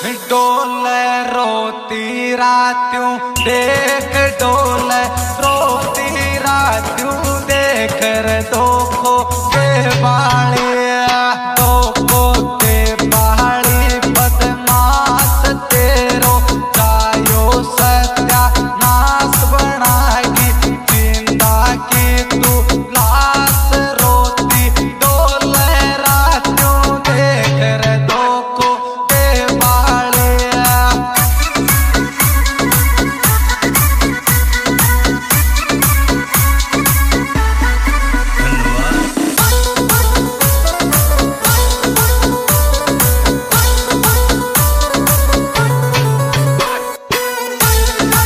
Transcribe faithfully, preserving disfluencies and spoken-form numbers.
डोले रोती रात्यों देख डोले रोती रात्यों देख रे दोखो के बाले